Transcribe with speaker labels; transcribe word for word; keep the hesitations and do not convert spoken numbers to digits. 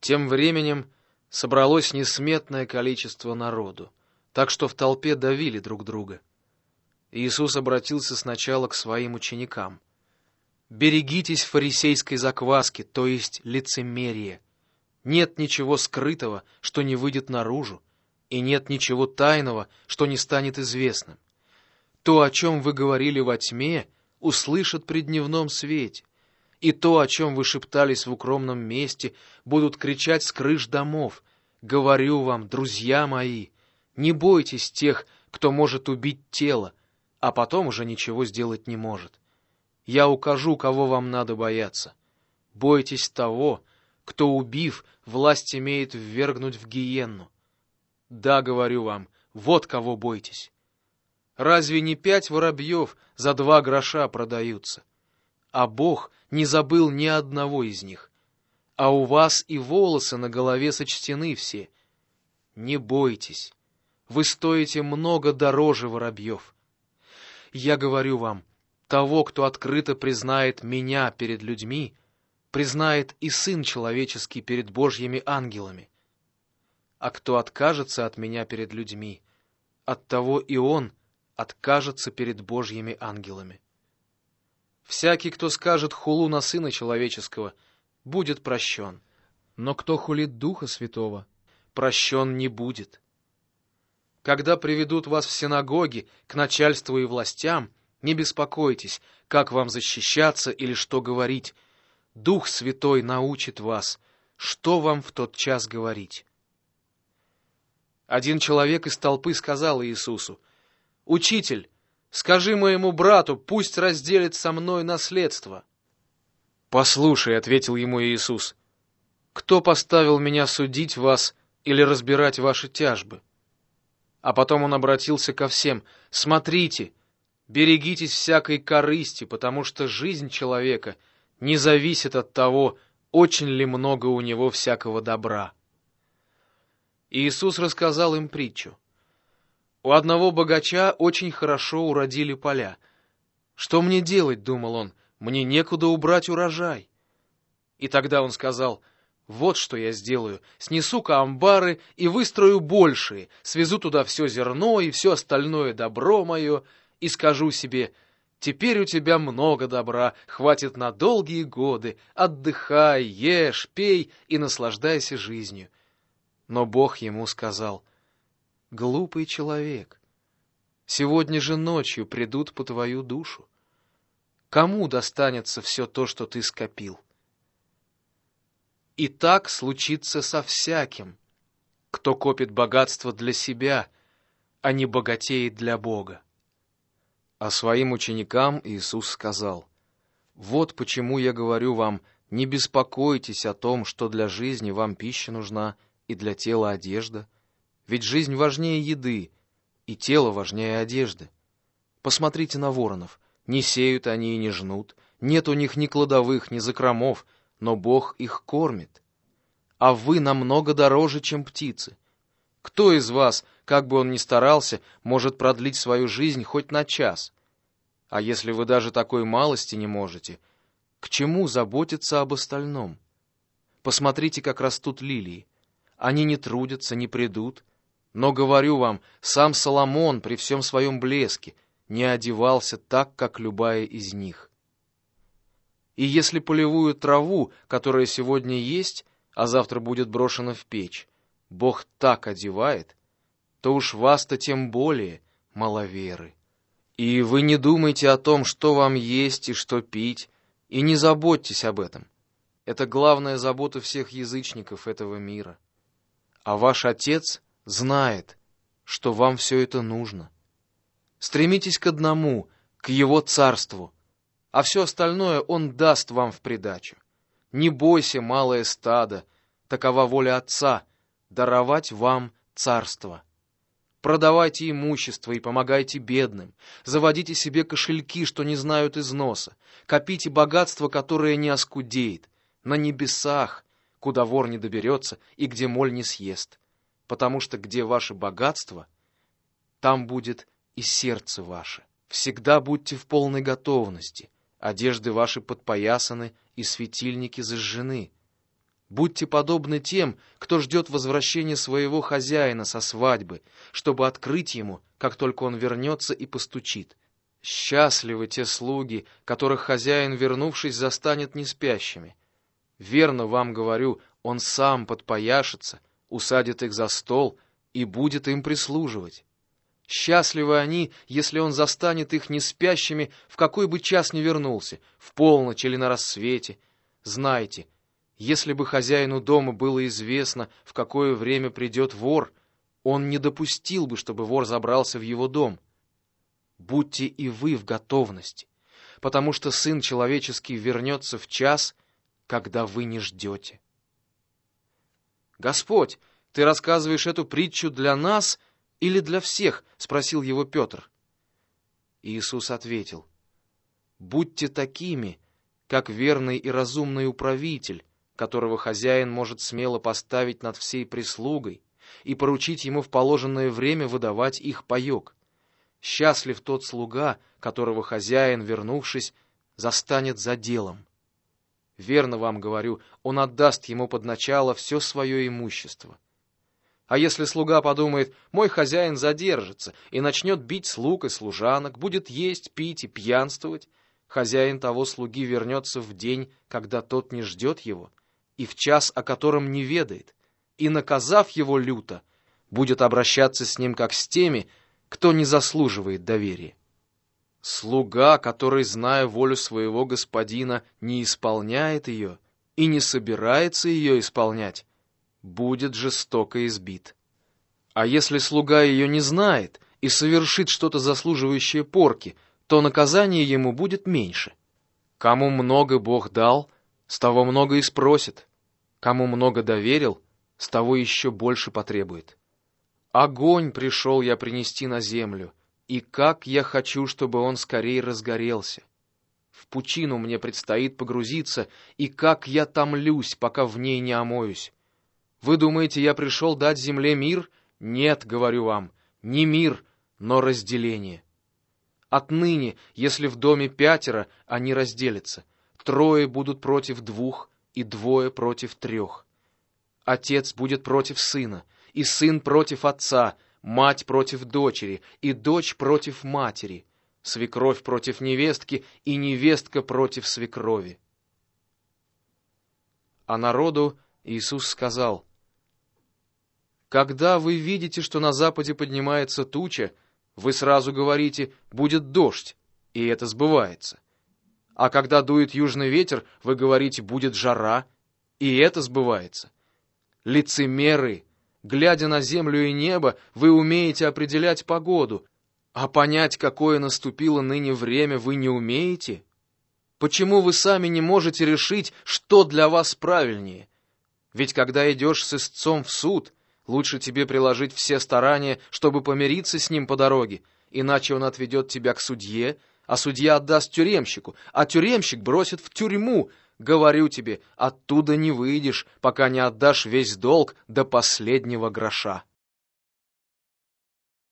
Speaker 1: Тем временем собралось несметное количество народу, так что в толпе давили друг друга. Иисус обратился сначала к своим ученикам. «Берегитесь фарисейской закваски, то есть лицемерия. Нет ничего скрытого, что не выйдет наружу, и нет ничего тайного, что не станет известным. То, о чем вы говорили во тьме, услышат при дневном свете, и то, о чем вы шептались в укромном месте, будут кричать с крыш домов. Говорю вам, друзья мои, не бойтесь тех, кто может убить тело, а потом уже ничего сделать не может. Я укажу, кого вам надо бояться. Бойтесь того, кто, убив, власть имеет ввергнуть в гиенну. Да, говорю вам, вот кого бойтесь. Разве не пять воробьев за два гроша продаются? А Бог не забыл ни одного из них. А у вас и волосы на голове сочтены все. Не бойтесь, вы стоите много дороже воробьев. Я говорю вам, того, кто открыто признает меня перед людьми, признает и Сын Человеческий перед Божьими ангелами. А кто откажется от меня перед людьми, от того и он откажется перед Божьими ангелами. Всякий, кто скажет хулу на Сына Человеческого, будет прощен, но кто хулит Духа Святого, прощен не будет. Когда приведут вас в синагоги к начальству и властям, не беспокойтесь, как вам защищаться или что говорить. Дух Святой научит вас, что вам в тот час говорить. Один человек из толпы сказал Иисусу: «Учитель, скажи моему брату, пусть разделит со мной наследство». «Послушай», — ответил ему Иисус, — «кто поставил меня судить вас или разбирать ваши тяжбы?» А потом он обратился ко всем: «Смотрите, берегитесь всякой корысти, потому что жизнь человека не зависит от того, очень ли много у него всякого добра». Иисус рассказал им притчу. У одного богача очень хорошо уродили поля. «Что мне делать?» — думал он. «Мне некуда убрать урожай». И тогда он сказал: «Вот что я сделаю. Снесу-ка амбары и выстрою большие, свезу туда все зерно и все остальное добро мое, и скажу себе: теперь у тебя много добра, хватит на долгие годы, отдыхай, ешь, пей и наслаждайся жизнью». Но Бог ему сказал: «Глупый человек, сегодня же ночью придут по твою душу. Кому достанется все то, что ты скопил?» И так случится со всяким, кто копит богатство для себя, а не богатеет для Бога. А своим ученикам Иисус сказал: «Вот почему я говорю вам, не беспокойтесь о том, что для жизни вам пища нужна и для тела одежда. Ведь жизнь важнее еды, и тело важнее одежды. Посмотрите на воронов. Не сеют они и не жнут, нет у них ни кладовых, ни закромов, но Бог их кормит. А вы намного дороже, чем птицы. Кто из вас, как бы он ни старался, может продлить свою жизнь хоть на час? А если вы даже такой малости не можете, к чему заботиться об остальном? Посмотрите, как растут лилии. Они не трудятся, не придут. Но, говорю вам, сам Соломон при всем своем блеске не одевался так, как любая из них. И если полевую траву, которая сегодня есть, а завтра будет брошена в печь, Бог так одевает, то уж вас-то тем более маловеры. И вы не думайте о том, что вам есть и что пить, и не заботьтесь об этом. Это главная забота всех язычников этого мира. А ваш Отец знает, что вам все это нужно. Стремитесь к одному, к Его царству, а все остальное Он даст вам в придачу. Не бойся, малое стадо, такова воля Отца, даровать вам царство. Продавайте имущество и помогайте бедным, заводите себе кошельки, что не знают износа, копите богатство, которое не оскудеет, на небесах, куда вор не доберется и где моль не съест, потому что где ваше богатство, там будет и сердце ваше. Всегда будьте в полной готовности, одежды ваши подпоясаны и светильники зажжены. Будьте подобны тем, кто ждет возвращения своего хозяина со свадьбы, чтобы открыть ему, как только он вернется и постучит. Счастливы те слуги, которых хозяин, вернувшись, застанет неспящими. Верно вам говорю, он сам подпояшется, усадит их за стол и будет им прислуживать. Счастливы они, если он застанет их неспящими, в какой бы час ни вернулся, в полночь или на рассвете. Знайте, если бы хозяину дома было известно, в какое время придет вор, он не допустил бы, чтобы вор забрался в его дом. Будьте и вы в готовности, потому что Сын Человеческий вернется в час, когда вы не ждете. «Господь, ты рассказываешь эту притчу для нас или для всех?» — спросил его Петр. Иисус ответил: «Будьте такими, как верный и разумный управитель, которого хозяин может смело поставить над всей прислугой и поручить ему в положенное время выдавать их паек. Счастлив тот слуга, которого хозяин, вернувшись, застанет за делом. Верно вам говорю, он отдаст ему под начало все свое имущество. А если слуга подумает: мой хозяин задержится, и начнет бить слуг и служанок, будет есть, пить и пьянствовать, хозяин того слуги вернется в день, когда тот не ждет его, и в час, о котором не ведает, и, наказав его люто, будет обращаться с ним, как с теми, кто не заслуживает доверия. Слуга, который, зная волю своего господина, не исполняет ее и не собирается ее исполнять, будет жестоко избит. А если слуга ее не знает и совершит что-то заслуживающее порки, то наказание ему будет меньше. Кому много Бог дал, с того много и спросит. Кому много доверил, с того еще больше потребует. Огонь пришел я принести на землю, и как я хочу, чтобы он скорее разгорелся. В пучину мне предстоит погрузиться, и как я томлюсь, пока в ней не омоюсь. Вы думаете, я пришел дать земле мир? Нет, говорю вам, не мир, но разделение. Отныне, если в доме пятеро, они разделятся. Трое будут против двух, и двое против трех. Отец будет против сына, и сын против отца, мать против дочери, и дочь против матери, свекровь против невестки, и невестка против свекрови. А народу Иисус сказал: «Когда вы видите, что на западе поднимается туча, вы сразу говорите: будет дождь, и это сбывается. А когда дует южный ветер, вы говорите: будет жара, и это сбывается. Лицемеры! Глядя на землю и небо, вы умеете определять погоду, а понять, какое наступило ныне время, вы не умеете? Почему вы сами не можете решить, что для вас правильнее? Ведь когда идешь с истцом в суд, лучше тебе приложить все старания, чтобы помириться с ним по дороге, иначе он отведет тебя к судье, а судья отдаст тюремщику, а тюремщик бросит в тюрьму. Говорю тебе, оттуда не выйдешь, пока не отдашь весь долг до последнего гроша».